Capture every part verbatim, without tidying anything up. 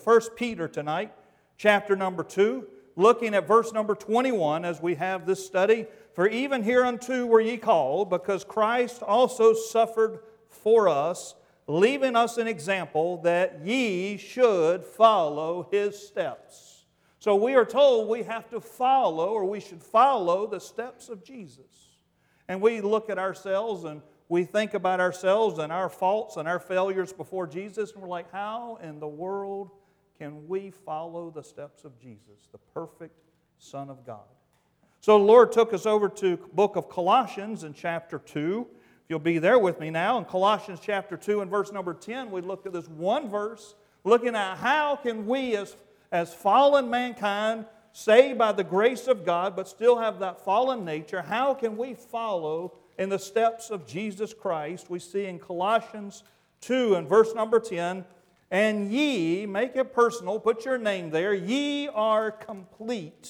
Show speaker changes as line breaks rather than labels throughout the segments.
First Peter tonight, chapter number two, looking at verse number twenty-one as we have this study. For even hereunto were ye called, because Christ also suffered for us, leaving us an example that ye should follow His steps. So we are told we have to follow, or we should follow the steps of Jesus. And we look at ourselves and we think about ourselves and our faults and our failures before Jesus, and we're like, how in the world can we follow the steps of Jesus, the perfect Son of God? So the Lord took us over to the book of Colossians in chapter two. If you'll be there with me now, in Colossians chapter two and verse number ten, we looked at this one verse, looking at how can we as, as fallen mankind, saved by the grace of God, but still have that fallen nature, how can we follow in the steps of Jesus Christ? We see in Colossians two and verse number ten, and ye, make it personal, put your name there, ye are complete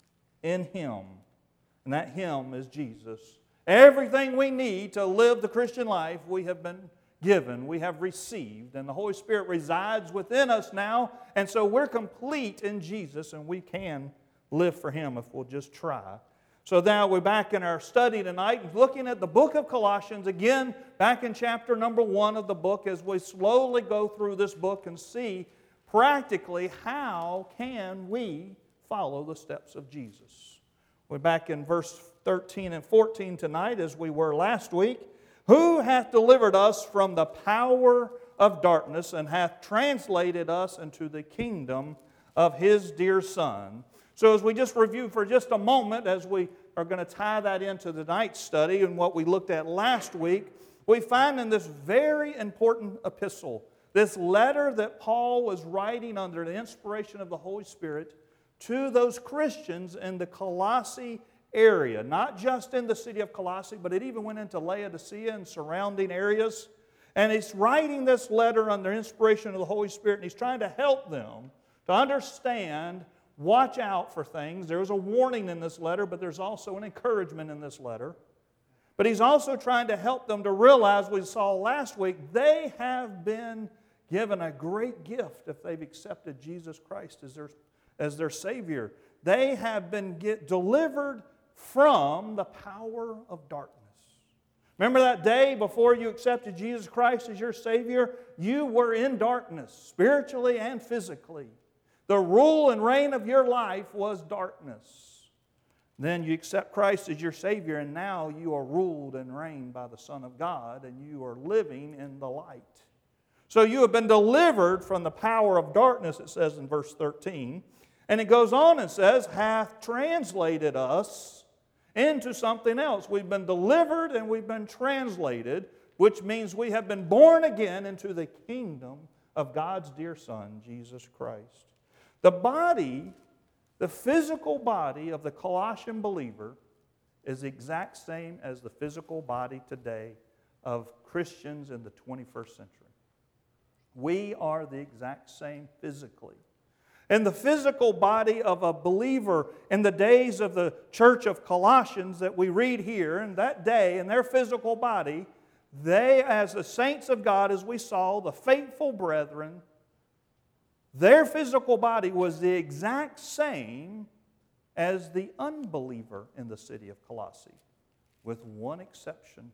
in Him. And that Him is Jesus. Everything we need to live the Christian life we have been given, we have received, and the Holy Spirit resides within us now, and so we're complete in Jesus, and we can live for Him if we'll just try. So now we're back in our study tonight, looking at the book of Colossians, again, back in chapter number one of the book, as we slowly go through this book and see practically how can we follow the steps of Jesus. We're back in verse thirteen and fourteen tonight, as we were last week. Who hath delivered us from the power of darkness, and hath translated us into the kingdom of His dear Son. So as we just review for just a moment, as we are going to tie that into the night study and what we looked at last week, we find in this very important epistle, this letter that Paul was writing under the inspiration of the Holy Spirit to those Christians in the Colossae area, not just in the city of Colossae, but it even went into Laodicea and surrounding areas. And he's writing this letter under inspiration of the Holy Spirit, and he's trying to help them to understand, watch out for things. There's a warning in this letter, but there's also an encouragement in this letter. But he's also trying to help them to realize, we saw last week, they have been given a great gift if they've accepted Jesus Christ as their, as their Savior. They have been get delivered from the power of darkness. Remember that day before you accepted Jesus Christ as your Savior? You were in darkness, spiritually and physically. The rule and reign of your life was darkness. Then you accept Christ as your Savior, and now you are ruled and reigned by the Son of God, and you are living in the light. So you have been delivered from the power of darkness, it says in verse thirteen. And it goes on and says, hath translated us into something else. We've been delivered and we've been translated, which means we have been born again into the kingdom of God's dear Son, Jesus Christ. The body, the physical body of the Colossian believer is the exact same as the physical body today of Christians in the twenty-first century. We are the exact same physically. And the physical body of a believer in the days of the church of Colossians that we read here, in that day, in their physical body, they, as the saints of God, as we saw, the faithful brethren, their physical body was the exact same as the unbeliever in the city of Colossae, with one exception.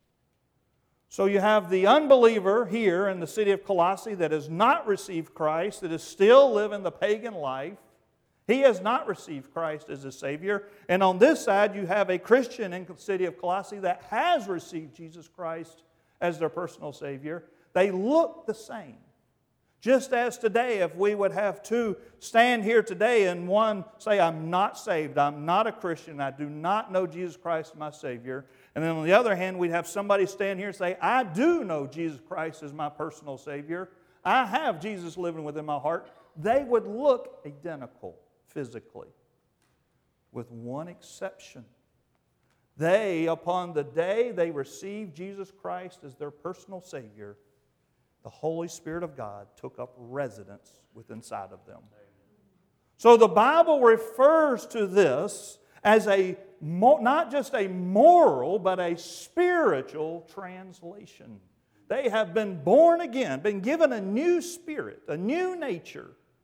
So you have the unbeliever here in the city of Colossae that has not received Christ, that is still living the pagan life. He has not received Christ as his Savior. And on this side, you have a Christian in the city of Colossae that has received Jesus Christ as their personal Savior. They look the same. Just as today, if we would have two stand here today and one say, I'm not saved, I'm not a Christian, I do not know Jesus Christ as my Savior. And then on the other hand, we'd have somebody stand here and say, I do know Jesus Christ as my personal Savior. I have Jesus living within my heart. They would look identical physically, with one exception. They, upon the day they received Jesus Christ as their personal Savior, the Holy Spirit of God took up residence within inside of them. So the Bible refers to this as a not just a moral, but a spiritual translation. They have been born again, been given a new spirit, a new nature,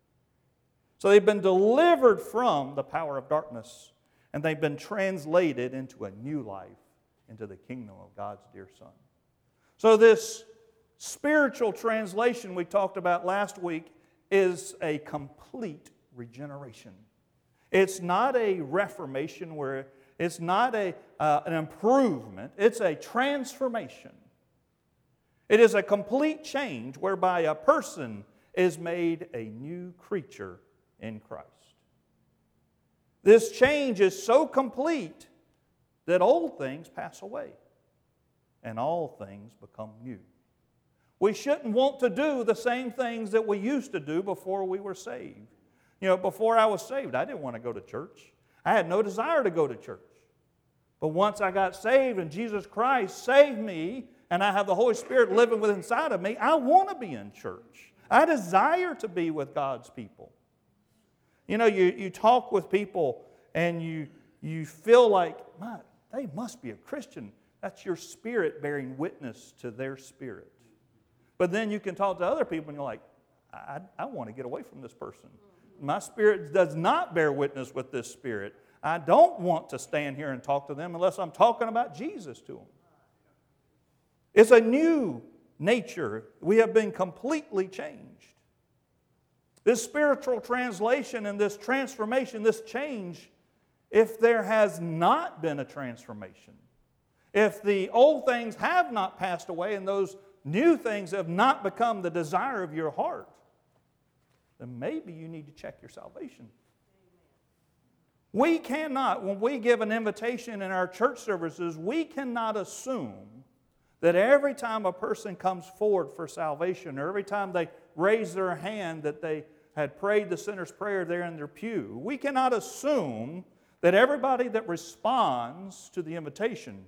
So they've been delivered from the power of darkness, and they've been translated into a new life, into the kingdom of God's dear Son. So this spiritual translation we talked about last week is a complete regeneration. It's not a reformation where it's not a, uh, an improvement. It's a transformation. It is a complete change whereby a person is made a new creature in Christ. This change is so complete that old things pass away and all things become new. We shouldn't want to do the same things that we used to do before we were saved. You know, before I was saved, I didn't want to go to church. I had no desire to go to church. But once I got saved and Jesus Christ saved me and I have the Holy Spirit living within inside of me, I want to be in church. I desire to be with God's people. You know, you, you talk with people and you, you feel like, man, they must be a Christian. That's your spirit bearing witness to their spirit. But then you can talk to other people and you're like, I, I want to get away from this person. My spirit does not bear witness with this spirit. I don't want to stand here and talk to them unless I'm talking about Jesus to them. It's a new nature. We have been completely changed. This spiritual translation and this transformation, this change, if there has not been a transformation, if the old things have not passed away and those new things have not become the desire of your heart, then maybe you need to check your salvation. We cannot, when we give an invitation in our church services, we cannot assume that every time a person comes forward for salvation, or every time they raise their hand that they had prayed the sinner's prayer there in their pew, we cannot assume that everybody that responds to the invitation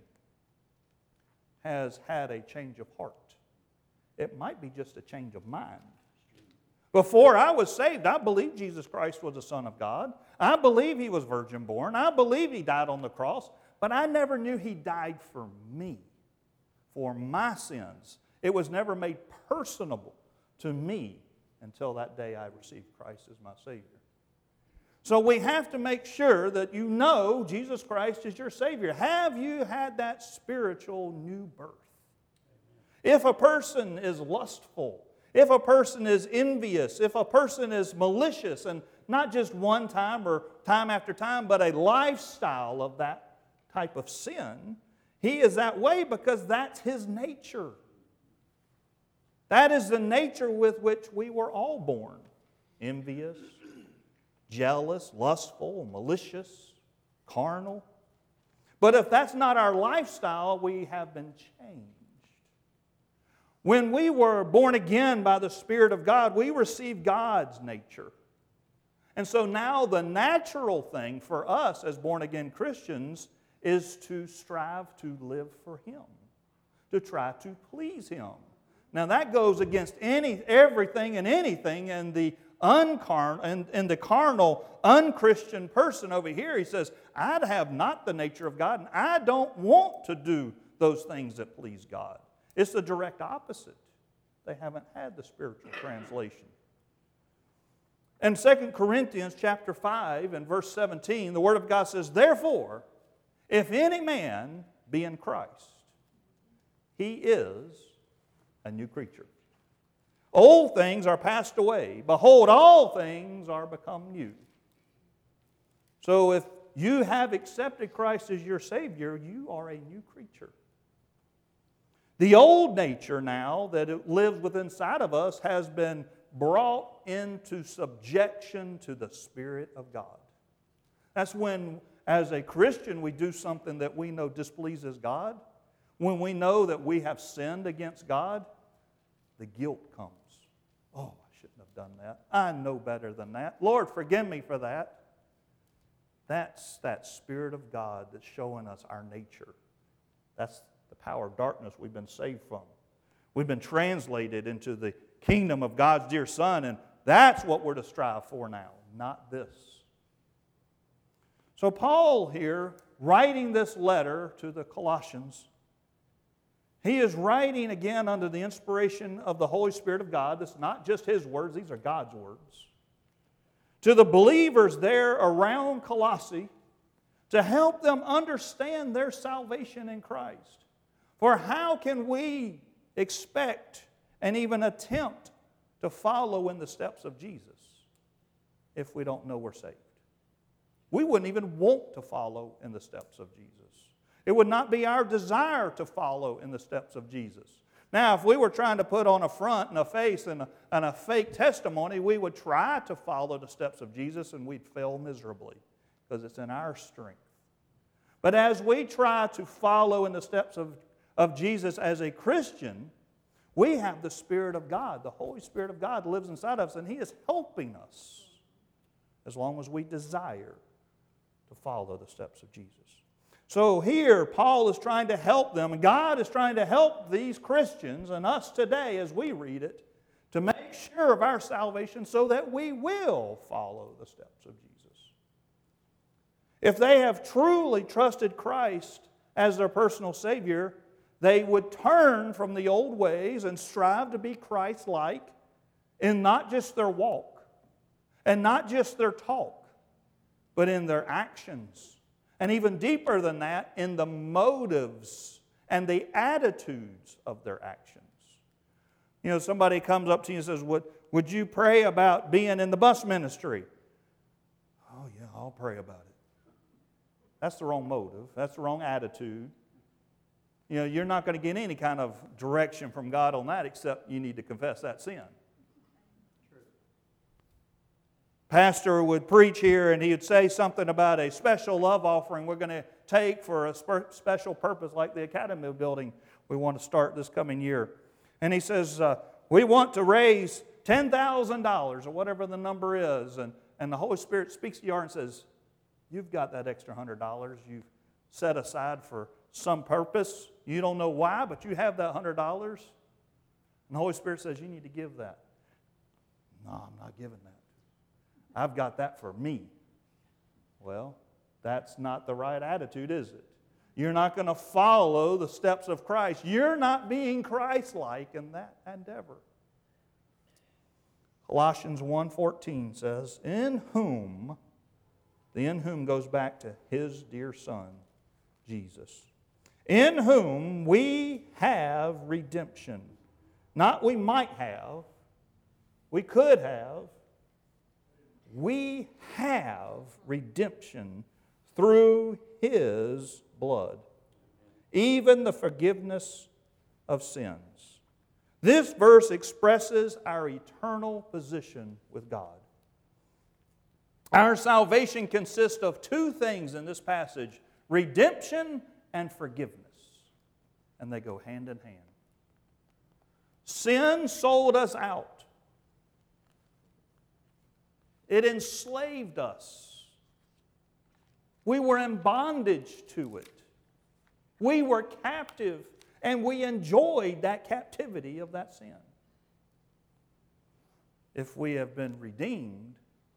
has had a change of heart. It might be just a change of mind. Before I was saved, I believed Jesus Christ was the Son of God. I believe He was virgin born. I believe He died on the cross. But I never knew He died for me, for my sins. It was never made personable to me until that day I received Christ as my Savior. So we have to make sure that you know Jesus Christ is your Savior. Have you had that spiritual new birth? If a person is lustful, if a person is envious, if a person is malicious, and not just one time or time after time, but a lifestyle of that type of sin, he is that way because that's his nature. That is the nature with which we were all born. Envious, jealous, lustful, malicious, carnal. But if that's not our lifestyle, we have been changed. When we were born again by the Spirit of God, we received God's nature. And so now the natural thing for us as born-again Christians is to strive to live for Him, to try to please Him. Now that goes against any everything and anything in the uncarnal and in, in the carnal, unchristian person over here. He says, I have not the nature of God, and I don't want to do those things that please God. It's the direct opposite. They haven't had the spiritual translation. In Second Corinthians chapter five and verse seventeen, the Word of God says, therefore, if any man be in Christ, he is a new creature. Old things are passed away. Behold, all things are become new. So if you have accepted Christ as your Savior, you are a new creature. The old nature now that it lives within inside of us has been brought into subjection to the Spirit of God. That's when, as a Christian, we do something that we know displeases God. When we know that we have sinned against God, the guilt comes. Oh, I shouldn't have done that. I know better than that. Lord, forgive me for that. That's that Spirit of God that's showing us our nature. That's the power of darkness we've been saved from. We've been translated into the kingdom of God's dear Son, and that's what we're to strive for now, not this. So Paul here, writing this letter to the Colossians, he is writing again under the inspiration of the Holy Spirit of God. This is not just his words, these are God's words. to the believers there around Colossae to help them understand their salvation in Christ. For how can we expect and even attempt to follow in the steps of Jesus if we don't know we're saved? We wouldn't even want to follow in the steps of Jesus. It would not be our desire to follow in the steps of Jesus. Now, if we were trying to put on a front and a face and a, and a fake testimony, we would try to follow the steps of Jesus and we'd fail miserably because it's in our strength. But as we try to follow in the steps of, of Jesus as a Christian, we have the Spirit of God. The Holy Spirit of God lives inside of us, and He is helping us as long as we desire to follow the steps of Jesus. So here, Paul is trying to help them, and God is trying to help these Christians and us today as we read it to make sure of our salvation so that we will follow the steps of Jesus. If they have truly trusted Christ as their personal Savior, they would turn from the old ways and strive to be Christ-like in not just their walk and not just their talk, but in their actions. And even deeper than that, in the motives and the attitudes of their actions. You know, somebody comes up to you and says, would, would you pray about being in the bus ministry? Oh, yeah, I'll pray about it. That's the wrong motive. That's the wrong attitude. You know, you're not going to get any kind of direction from God on that except you need to confess that sin. Pastor would preach here and he would say something about a special love offering we're going to take for a special purpose like the Academy building we want to start this coming year. And he says, uh, we want to raise ten thousand dollars or whatever the number is. And, and the Holy Spirit speaks to your heart and says, you've got that extra one hundred dollars you've set aside for some purpose. You don't know why, but you have that one hundred dollars. And the Holy Spirit says, you need to give that. No, I'm not giving that. I've got that for me. Well, that's not the right attitude, is it? You're not going to follow the steps of Christ. You're not being Christ-like in that endeavor. Colossians one fourteen says, in whom, the in whom goes back to His dear Son, Jesus. In whom we have redemption. Not we might have, we could have. We have redemption through His blood, even the forgiveness of sins. This verse expresses our eternal position with God. Our salvation consists of two things in this passage, redemption and forgiveness. And they go hand in hand. Sin sold us out. It enslaved us. We were in bondage to it. We were captive, and we enjoyed that captivity of that sin. If we have been redeemed,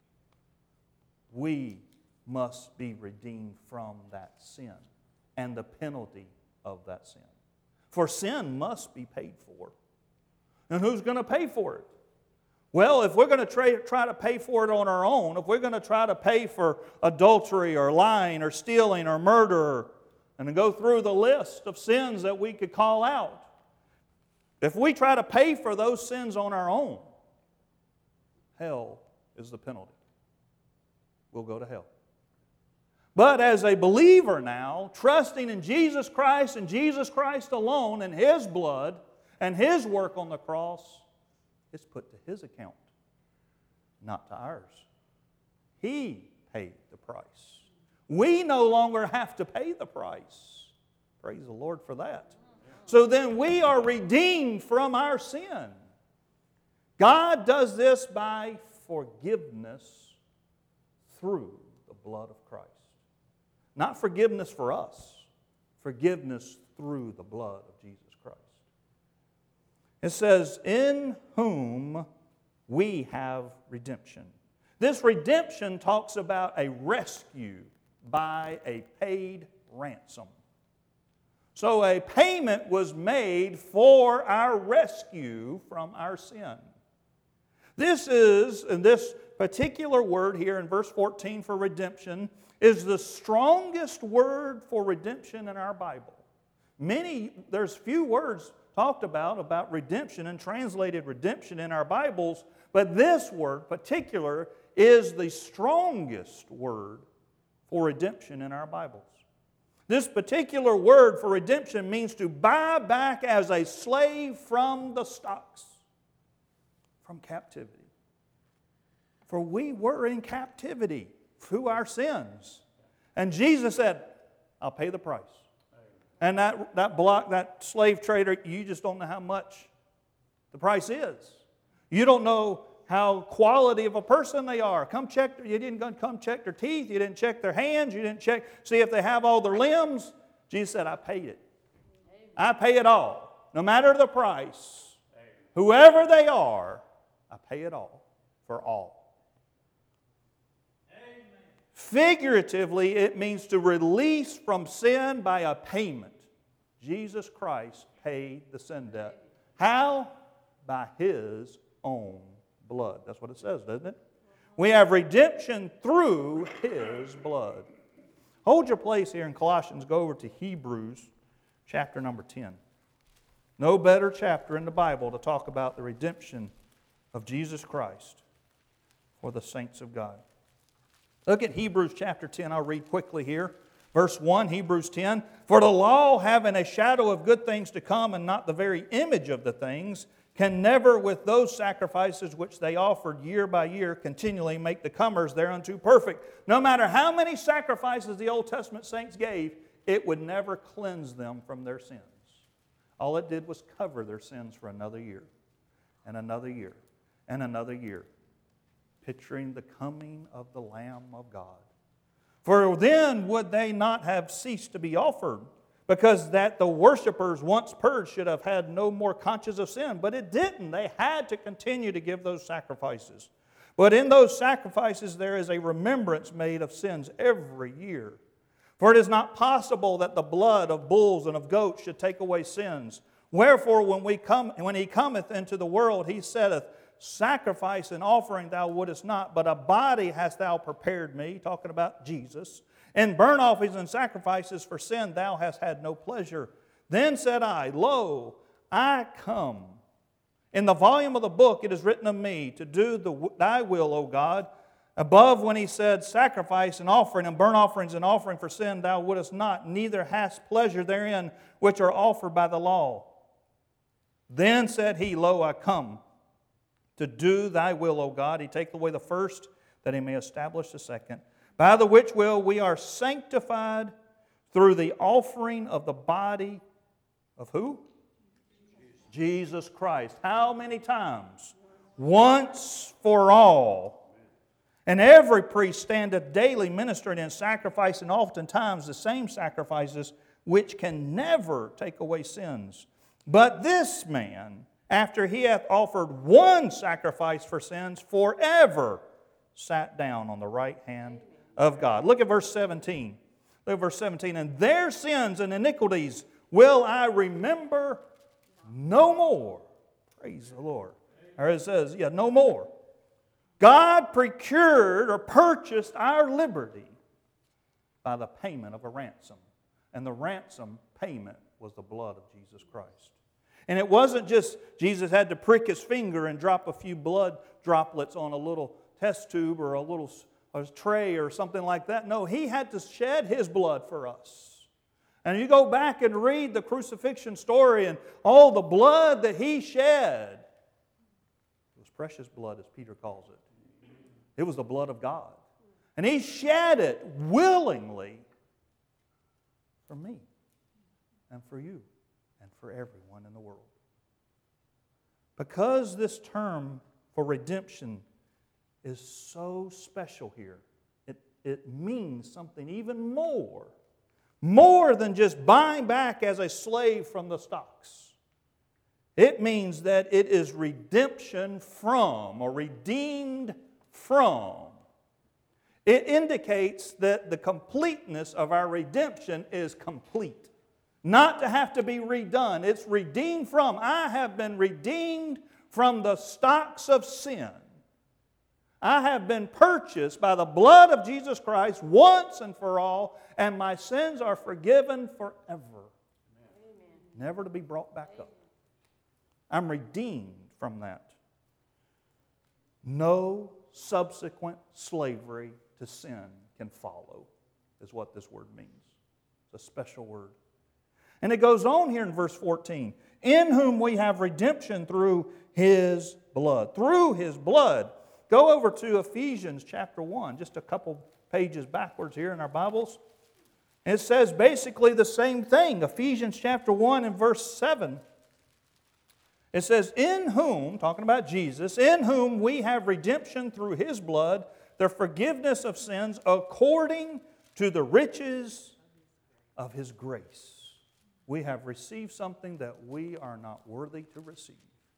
we must be redeemed from that sin and the penalty of that sin. For sin must be paid for. And who's going to pay for it? Well, if we're going to try, try to pay for it on our own, if we're going to try to pay for adultery or lying or stealing or murder, and to go through the list of sins that we could call out, if we try to pay for those sins on our own, hell is the penalty. We'll go to hell. But as a believer now, trusting in Jesus Christ and Jesus Christ alone and His blood and His work on the cross, it's put to His account, not to ours. He paid the price. We no longer have to pay the price. Praise the Lord for that. So then we are redeemed from our sin. God does this by forgiveness through the blood of Christ. Not forgiveness for us, forgiveness through the blood of Jesus Christ. It says, in whom we have redemption. This redemption talks about a rescue by a paid ransom. So a payment was made for our rescue from our sin. This is, and this particular word here in verse fourteen for redemption is the strongest word for redemption in our Bible. Many, there's few words talked about about redemption and translated redemption in our Bibles, but this word, particular, is the strongest word for redemption in our Bibles. This particular word for redemption means to buy back as a slave from the stocks, from captivity. For we were in captivity through our sins. And Jesus said, I'll pay the price. And that, that block, that slave trader, you just don't know how much the price is. You don't know how quality of a person they are. Come check, you didn't come check their teeth, you didn't check their hands, you didn't check, see if they have all their limbs. Jesus said, I paid it. I pay it all. No matter the price. Whoever they are, I pay it all for all. Amen. Figuratively, it means to release from sin by a payment. Jesus Christ paid the sin debt. How? By His own blood. That's what it says, doesn't it? We have redemption through His blood. Hold your place here in Colossians. Go over to Hebrews chapter number ten. No better chapter in the Bible to talk about the redemption of Jesus Christ for the saints of God. Look at Hebrews chapter ten. I'll read quickly here. Verse one, Hebrews ten. For the law, having a shadow of good things to come and not the very image of the things, can never with those sacrifices which they offered year by year continually make the comers thereunto perfect. No matter how many sacrifices the Old Testament saints gave, it would never cleanse them from their sins. All it did was cover their sins for another year, and another year, and another year, picturing the coming of the Lamb of God. For then would they not have ceased to be offered, because that the worshipers once purged should have had no more conscience of sin. But it didn't. They had to continue to give those sacrifices. But in those sacrifices there is a remembrance made of sins every year. For it is not possible that the blood of bulls and of goats should take away sins. Wherefore when we come, when He cometh into the world, He saith, Sacrifice and offering thou wouldest not, but a body hast thou prepared me, talking about Jesus. In burnt offerings and sacrifices for sin thou hast had no pleasure. Then said I, Lo, I come. In the volume of the book it is written of me, to do the, thy will, O God. Above when He said, Sacrifice and offering and burnt offerings and offering for sin thou wouldest not, neither hast pleasure therein which are offered by the law. Then said He, Lo, I come. To do thy will, O God. He taketh away the first, that He may establish the second. By the which will we are sanctified through the offering of the body of who? Jesus Christ. How many times? Once for all. And every priest standeth daily ministering and sacrificing oftentimes the same sacrifices, which can never take away sins. But this man, after He hath offered one sacrifice for sins, forever sat down on the right hand of God. Look at verse seventeen. Look at verse seventeen. And their sins and iniquities will I remember no more. Praise the Lord. Or it says, yeah, no more. God procured or purchased our liberty by the payment of a ransom. And the ransom payment was the blood of Jesus Christ. And it wasn't just Jesus had to prick His finger and drop a few blood droplets on a little test tube or a little a tray or something like that. No, He had to shed His blood for us. And you go back and read the crucifixion story and all the blood that He shed. It was precious blood, as Peter calls it. It was the blood of God. And He shed it willingly for me and for you and for everyone in the world. Because this term for redemption is so special here, it, it means something even more. More than just buying back as a slave from the stocks. It means that it is redemption from, or redeemed from. It indicates that the completeness of our redemption is complete. Not to have to be redone. It's redeemed from. I have been redeemed from the stocks of sin. I have been purchased by the blood of Jesus Christ once and for all, and my sins are forgiven forever. Amen. Never to be brought back up. I'm redeemed from that. No subsequent slavery to sin can follow, is what this word means. It's a special word. And it goes on here in verse fourteen. In whom we have redemption through His blood. Through His blood. Go over to Ephesians chapter one, just a couple pages backwards here in our Bibles. And it says basically the same thing. Ephesians chapter one and verse seven. It says, in whom, talking about Jesus, in whom we have redemption through His blood, the forgiveness of sins according to the riches of His grace. We have received something that we are not worthy to receive.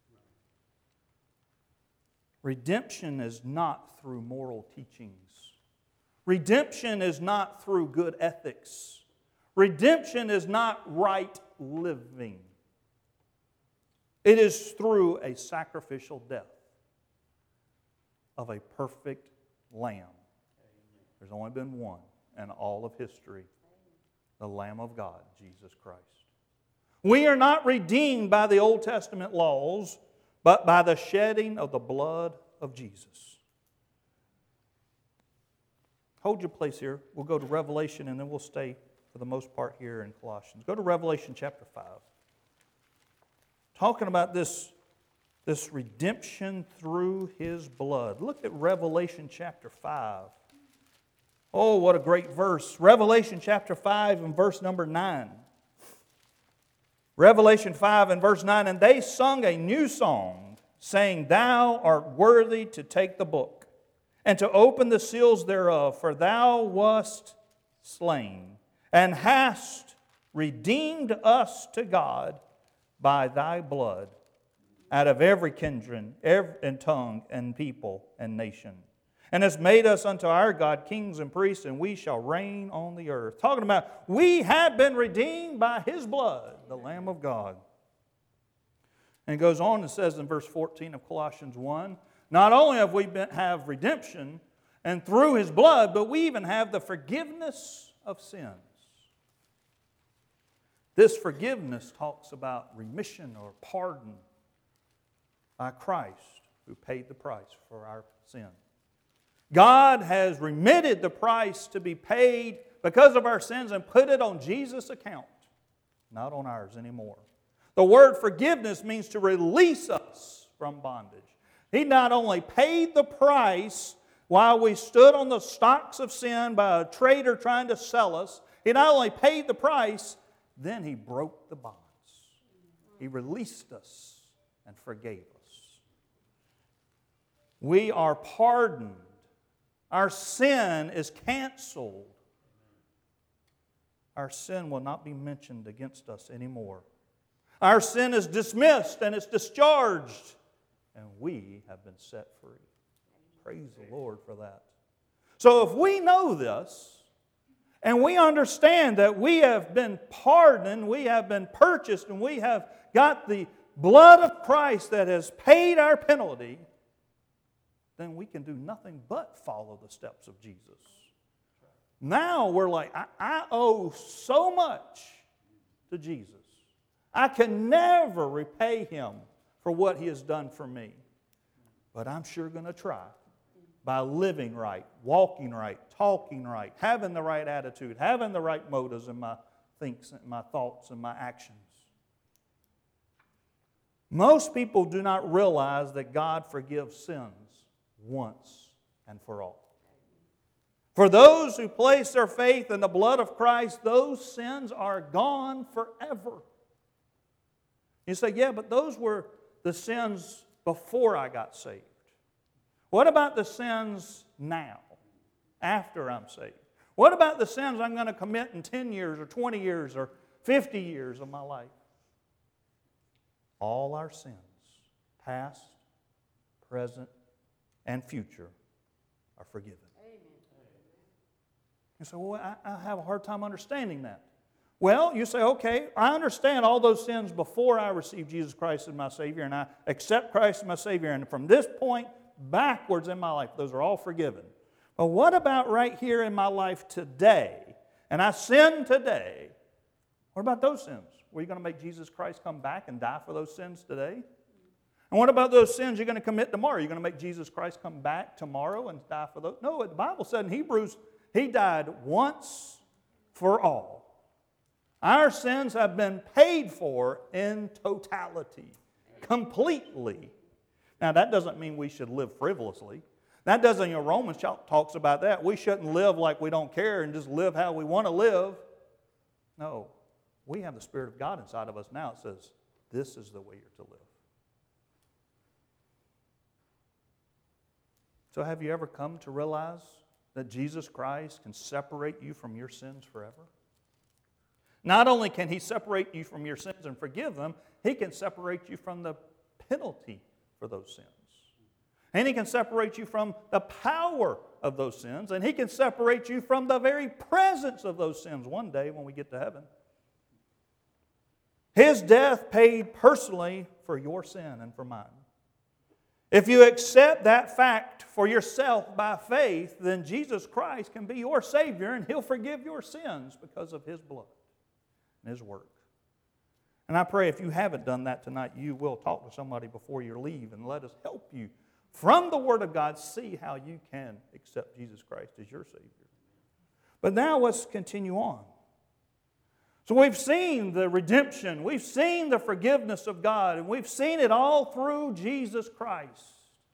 Redemption is not through moral teachings. Redemption is not through good ethics. Redemption is not right living. It is through a sacrificial death of a perfect lamb. There's only been one in all of history, the Lamb of God, Jesus Christ. We are not redeemed by the Old Testament laws, but by the shedding of the blood of Jesus. Hold your place here. We'll go to Revelation and then we'll stay for the most part here in Colossians. Go to Revelation chapter five. Talking about this, this redemption through His blood. Look at Revelation chapter five. Oh, what a great verse. Revelation chapter five and verse number nine. Revelation five and verse nine, and they sung a new song, saying, Thou art worthy to take the book, and to open the seals thereof, for Thou wast slain, and hast redeemed us to God by Thy blood, out of every kindred, every, and tongue, and people, and nation. And hast made us unto our God kings and priests, and we shall reign on the earth. Talking about, we have been redeemed by His blood, the Lamb of God. And it goes on and says in verse fourteen of Colossians one, not only have we been, have redemption, and through His blood, but we even have the forgiveness of sins. This forgiveness talks about remission or pardon by Christ, who paid the price for our sin. God has remitted the price to be paid because of our sins and put it on Jesus' account, not on ours anymore. The word forgiveness means to release us from bondage. He not only paid the price while we stood on the stocks of sin by a trader trying to sell us, He not only paid the price, then He broke the bonds. He released us and forgave us. We are pardoned. Our sin is canceled. Our sin will not be mentioned against us anymore. Our sin is dismissed and it's discharged, and we have been set free. Praise the Lord for that. So if we know this, and we understand that we have been pardoned, we have been purchased, and we have got the blood of Christ that has paid our penalty, then we can do nothing but follow the steps of Jesus. Now we're like, I, I owe so much to Jesus. I can never repay Him for what He has done for me. But I'm sure going to try by living right, walking right, talking right, having the right attitude, having the right motives in my thinks, my thoughts, and my actions. Most people do not realize that God forgives sins once and for all. For those who place their faith in the blood of Christ, those sins are gone forever. You say, yeah, but those were the sins before I got saved. What about the sins now, after I'm saved? What about the sins I'm going to commit in ten years or twenty years or fifty years of my life? All our sins, past, present, and future, are forgiven. Amen. You say, well, I, I have a hard time understanding that. Well, you say, okay, I understand all those sins before I received Jesus Christ as my Savior, and I accept Christ as my Savior, and from this point backwards in my life, those are all forgiven. But what about right here in my life today? And I sin today. What about those sins? Were you going to make Jesus Christ come back and die for those sins today? And what about those sins you're going to commit tomorrow? Are you going to make Jesus Christ come back tomorrow and die for those? No, the Bible said in Hebrews, He died once for all. Our sins have been paid for in totality, completely. Now, that doesn't mean we should live frivolously. That doesn't, you know, Romans talks about that. We shouldn't live like we don't care and just live how we want to live. No, we have the Spirit of God inside of us now. It says, this is the way you're to live. So have you ever come to realize that Jesus Christ can separate you from your sins forever? Not only can He separate you from your sins and forgive them, He can separate you from the penalty for those sins. And He can separate you from the power of those sins. And He can separate you from the very presence of those sins one day when we get to heaven. His death paid personally for your sin and for mine. If you accept that fact for yourself by faith, then Jesus Christ can be your Savior and He'll forgive your sins because of His blood and His work. And I pray if you haven't done that tonight, you will talk to somebody before you leave and let us help you from the Word of God see how you can accept Jesus Christ as your Savior. But now let's continue on. So we've seen the redemption, we've seen the forgiveness of God, and we've seen it all through Jesus Christ.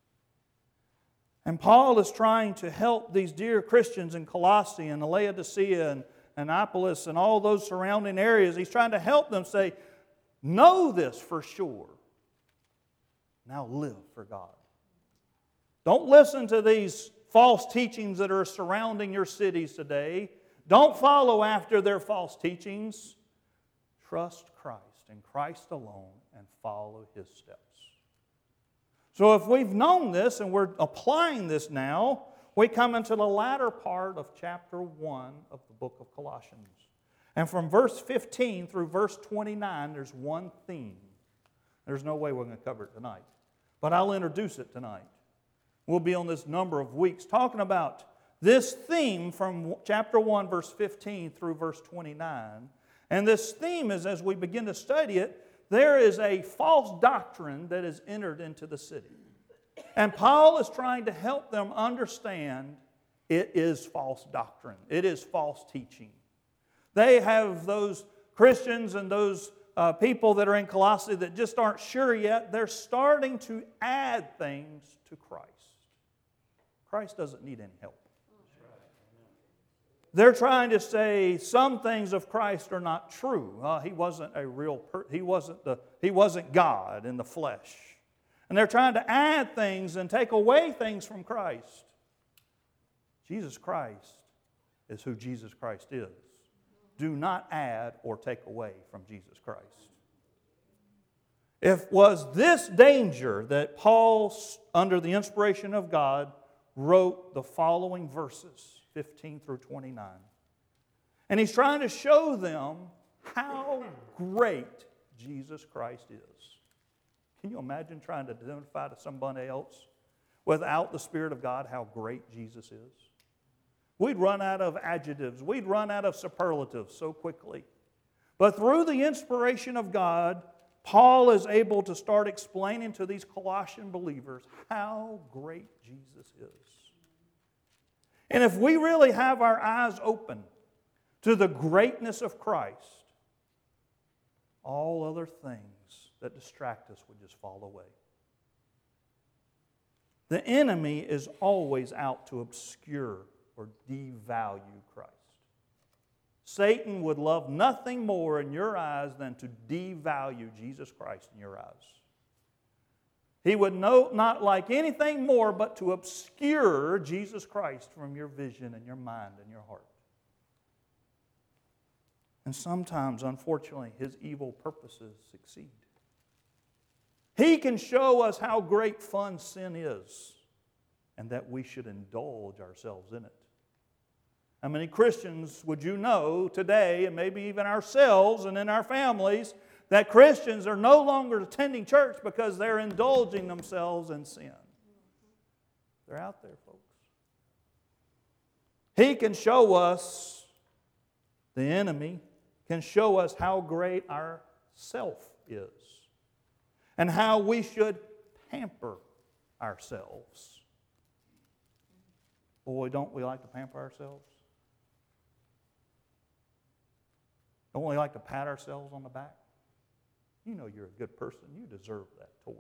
And Paul is trying to help these dear Christians in Colossae and Laodicea and Annapolis and all those surrounding areas. He's trying to help them say, know this for sure. Now live for God. Don't listen to these false teachings that are surrounding your cities today. Don't follow after their false teachings. Trust Christ and Christ alone and follow His steps. So if we've known this and we're applying this now, we come into the latter part of chapter one of the book of Colossians. And from verse fifteen through verse twenty-nine, there's one theme. There's no way we're going to cover it tonight, but I'll introduce it tonight. We'll be on this number of weeks talking about this theme from chapter one, verse fifteen through verse twenty-nine. And this theme is, as we begin to study it, there is a false doctrine that has entered into the city. And Paul is trying to help them understand it is false doctrine. It is false teaching. They have those Christians and those uh, people that are in Colossae that just aren't sure yet. They're starting to add things to Christ. Christ doesn't need any help. They're trying to say some things of Christ are not true. Uh, he wasn't a real per- he wasn't the he wasn't God in the flesh. And they're trying to add things and take away things from Christ. Jesus Christ is who Jesus Christ is. Do not add or take away from Jesus Christ. If was this danger that Paul, under the inspiration of God, wrote the following verses, fifteen through twenty-nine. And he's trying to show them how great Jesus Christ is. Can you imagine trying to identify to somebody else without the Spirit of God how great Jesus is? We'd run out of adjectives. We'd run out of superlatives so quickly. But through the inspiration of God, Paul is able to start explaining to these Colossian believers how great Jesus is. And if we really have our eyes open to the greatness of Christ, all other things that distract us would just fall away. The enemy is always out to obscure or devalue Christ. Satan would love nothing more in your eyes than to devalue Jesus Christ in your eyes. He would no, not like anything more but to obscure Jesus Christ from your vision and your mind and your heart. And sometimes, unfortunately, his evil purposes succeed. He can show us how great fun sin is and that we should indulge ourselves in it. How many Christians would you know today, and maybe even ourselves and in our families, that Christians are no longer attending church because they're indulging themselves in sin? They're out there, folks. He can show us, the enemy can show us how great our self is and how we should pamper ourselves. Boy, don't we like to pamper ourselves? Don't we like to pat ourselves on the back? You know you're a good person. You deserve that toy.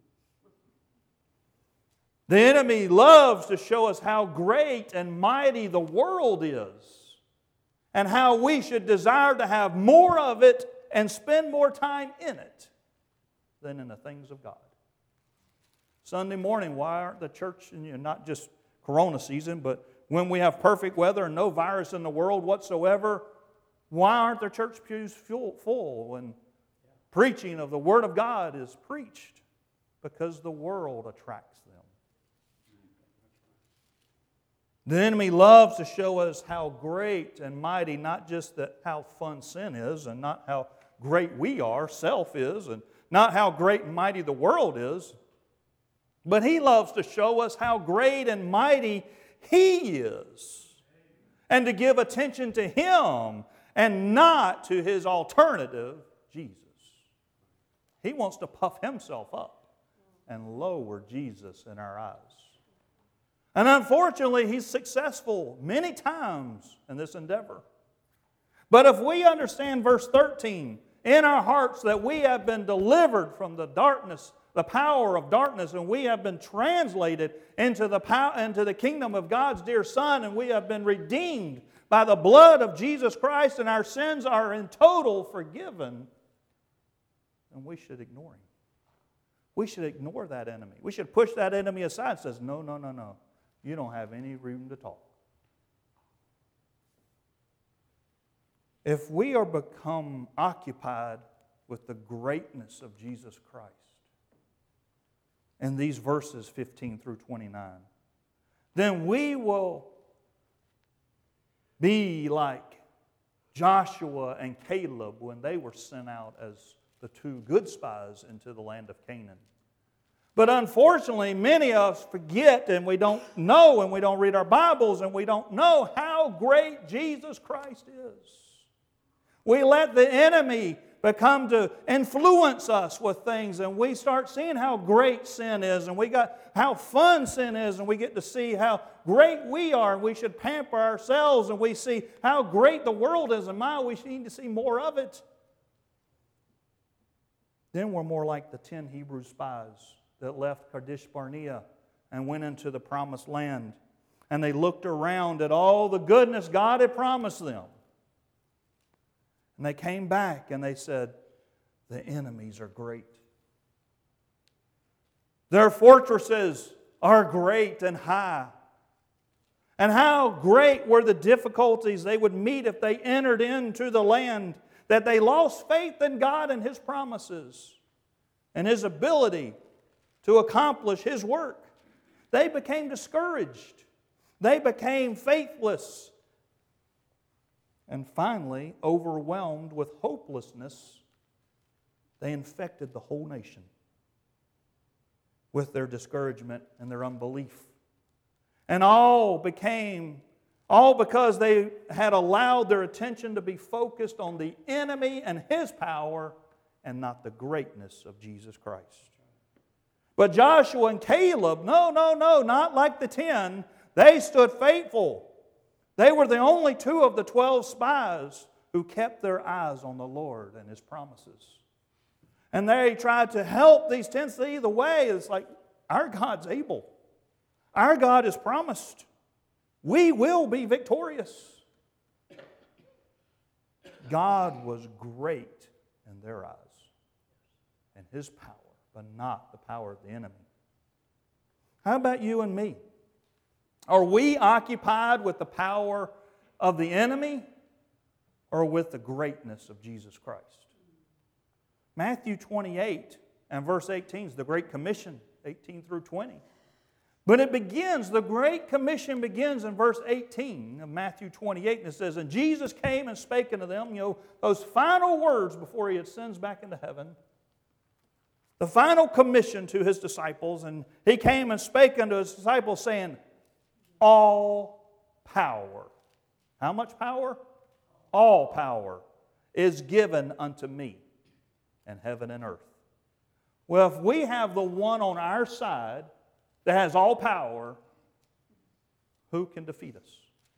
The enemy loves to show us how great and mighty the world is and how we should desire to have more of it and spend more time in it than in the things of God. Sunday morning, why aren't the church, and you know, not just Corona season, but when we have perfect weather and no virus in the world whatsoever, why aren't their church pews full, full when preaching of the Word of God is preached? Because the world attracts them. The enemy loves to show us how great and mighty, not just that how fun sin is, and not how great we are, self is, and not how great and mighty the world is, but he loves to show us how great and mighty He is, and to give attention to Him and not to His alternative, Jesus. He wants to puff Himself up and lower Jesus in our eyes. And unfortunately, he's successful many times in this endeavor. But if we understand verse thirteen, in our hearts that we have been delivered from the darkness, the power of darkness, and we have been translated into the power, into the kingdom of God's dear Son, and we have been redeemed by the blood of Jesus Christ, and our sins are in total forgiven, then we should ignore Him. We should ignore that enemy. We should push that enemy aside and say, no, no, no, no. You don't have any room to talk. If we are become occupied with the greatness of Jesus Christ in these verses fifteen through twenty-nine, then we will be like Joshua and Caleb when they were sent out as the two good spies into the land of Canaan. But unfortunately, many of us forget, and we don't know, and we don't read our Bibles, and we don't know how great Jesus Christ is. We let the enemy become to influence us with things, and we start seeing how great sin is, and we got how fun sin is, and we get to see how great we are, and we should pamper ourselves, and we see how great the world is, and my, we need to see more of it. Then we're more like the ten Hebrew spies that left Kadesh Barnea and went into the promised land. And they looked around at all the goodness God had promised them. And they came back and they said, the enemies are great. Their fortresses are great and high. And how great were the difficulties they would meet if they entered into the land, that they lost faith in God and His promises and His ability to accomplish His work. They became discouraged. They became faithless. And finally, overwhelmed with hopelessness, they infected the whole nation with their discouragement and their unbelief. And all became, all because they had allowed their attention to be focused on the enemy and his power and not the greatness of Jesus Christ. But Joshua and Caleb, no, no, no, not like the ten. They stood faithful. They were the only two of the twelve spies who kept their eyes on the Lord and His promises. And they tried to help these ten see the way. It's like, our God's able. Our God has promised. We will be victorious. God was great in their eyes and His power, but not the power of the enemy. How about you and me? Are we occupied with the power of the enemy or with the greatness of Jesus Christ? Matthew twenty-eight and verse eighteen is the Great Commission, eighteen through twenty. But it begins, the Great Commission begins in verse eighteen of Matthew twenty-eight, and it says, and Jesus came and spake unto them, you know, those final words before He ascends back into heaven. the final commission to His disciples, and He came and spake unto His disciples, saying, all power. How much power? All power is given unto me in heaven and earth. Well, if we have the one on our side that has all power, who can defeat us?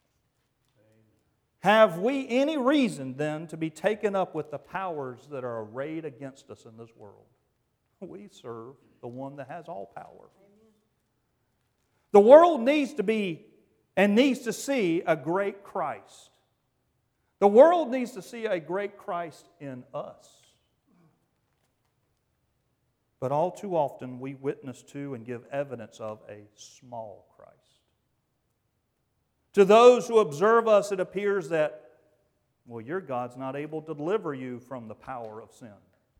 Have we any reason then to be taken up with the powers that are arrayed against us in this world? We serve the one that has all power. The world needs to be and needs to see a great Christ. The world needs to see a great Christ in us. But all too often we witness to and give evidence of a small Christ. To those who observe us, it appears that, well, your God's not able to deliver you from the power of sin.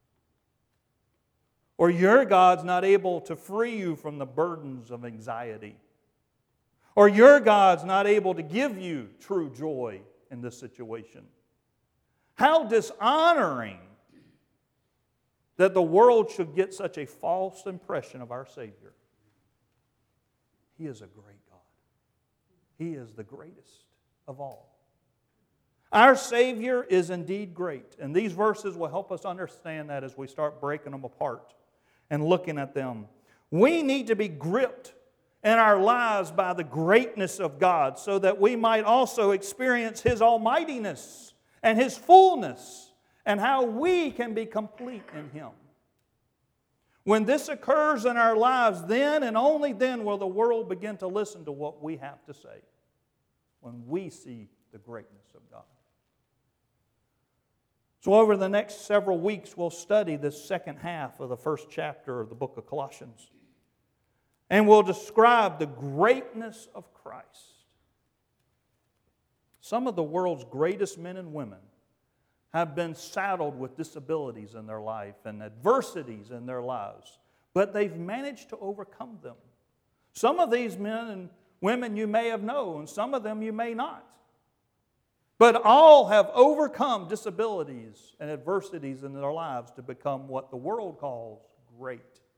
Or your God's not able to free you from the burdens of anxiety. Or your God's not able to give you true joy in this situation. How dishonoring that the world should get such a false impression of our Savior. He is a great God. He is the greatest of all. Our Savior is indeed great, and these verses will help us understand that as we start breaking them apart and looking at them. We need to be gripped in our lives by the greatness of God so that we might also experience His almightiness and His fullness and how we can be complete in Him. When this occurs in our lives, then and only then will the world begin to listen to what we have to say when we see the greatness of God. So over the next several weeks, we'll study this second half of the first chapter of the book of Colossians. And we'll describe the greatness of Christ. Some of the world's greatest men and women have been saddled with disabilities in their life and adversities in their lives, but they've managed to overcome them. Some of these men and women you may have known, some of them you may not. But all have overcome disabilities and adversities in their lives to become what the world calls great.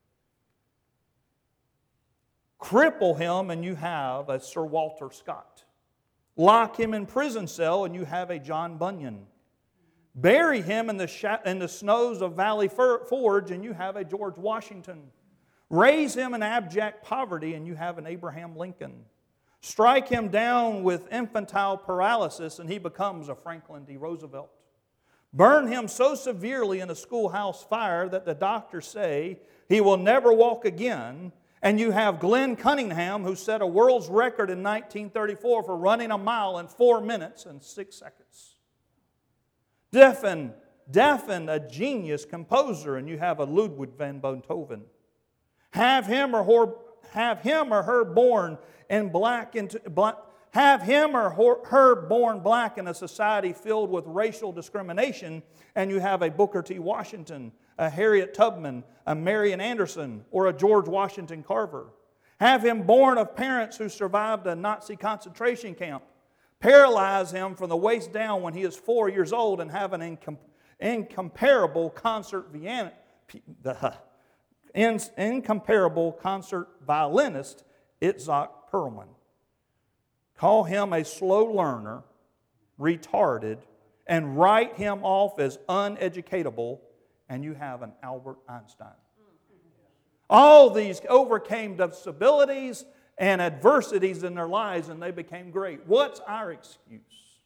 Cripple him and you have a Sir Walter Scott. Lock him in prison cell and you have a John Bunyan. Bury him in the, sh- in the snows of Valley Forge and you have a George Washington. Raise him in abject poverty and you have an Abraham Lincoln. Strike him down with infantile paralysis and he becomes a Franklin D. Roosevelt. Burn him so severely in a schoolhouse fire that the doctors say he will never walk again. And you have Glenn Cunningham, who set a world's record in nineteen thirty-four for running a mile in four minutes and six seconds. Deafen, deafen a genius composer, and you have a Ludwig van Beethoven. Have him or her, have him or her born in black into black. Have him or her born black in a society filled with racial discrimination, and you have a Booker T. Washington, a Harriet Tubman, a Marian Anderson, or a George Washington Carver. Have him born of parents who survived a Nazi concentration camp. Paralyze him from the waist down when he is four years old and have an incom- incomparable concert vian- the, in, incomparable concert violinist, Itzhak Perlman. Call him a slow learner, retarded, and write him off as uneducatable, and you have an Albert Einstein. All these overcame disabilities and adversities in their lives, and they became great. What's our excuse?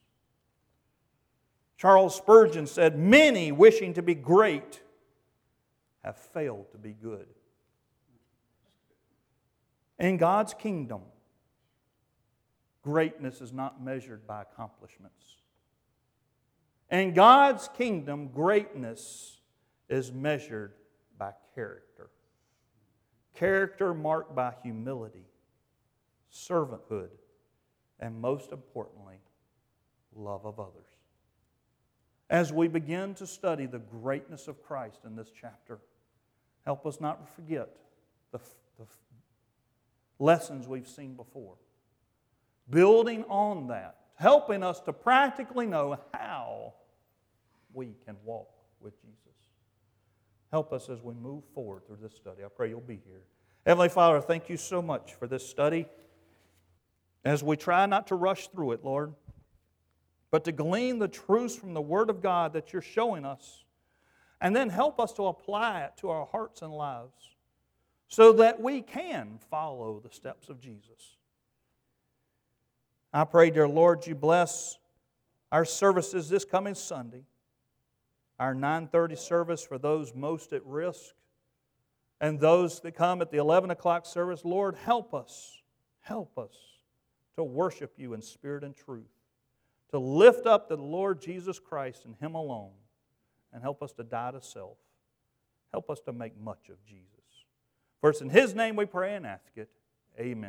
Charles Spurgeon said, "Many wishing to be great have failed to be good." In God's kingdom, greatness is not measured by accomplishments. In God's kingdom, greatness is measured by character. Character marked by humility, servanthood, and most importantly, love of others. As we begin to study the greatness of Christ in this chapter, help us not forget the, the lessons we've seen before. Building on that, helping us to practically know how we can walk with Jesus. Help us as we move forward through this study. I pray you'll be here. Heavenly Father, thank you so much for this study. As we try not to rush through it, Lord, but to glean the truths from the Word of God that you're showing us, and then help us to apply it to our hearts and lives so that we can follow the steps of Jesus. I pray, dear Lord, you bless our services this coming Sunday, our nine thirty service for those most at risk, and those that come at the eleven o'clock service. Lord, help us, help us to worship you in spirit and truth, to lift up the Lord Jesus Christ and Him alone, and help us to die to self. Help us to make much of Jesus. For it's in His name we pray and ask it. Amen.